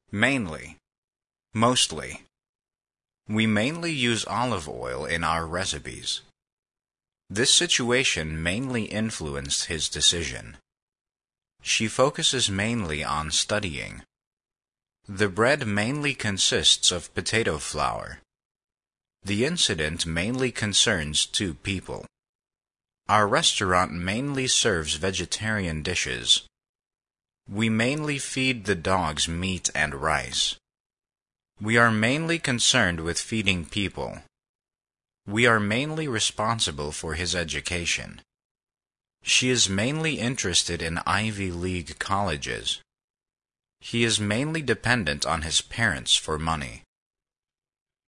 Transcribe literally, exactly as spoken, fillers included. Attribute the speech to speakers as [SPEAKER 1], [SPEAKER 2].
[SPEAKER 1] Mainly. Mostly. We mainly use olive oil in our recipes. This situation mainly influenced his decision. She focuses mainly on studying. The bread mainly consists of potato flour. The incident mainly concerns two people. Our restaurant mainly serves vegetarian dishes. We mainly feed the dogs meat and rice. We are mainly concerned with feeding people. We are mainly responsible for his education. She is mainly interested in Ivy League colleges. He is mainly dependent on his parents for money.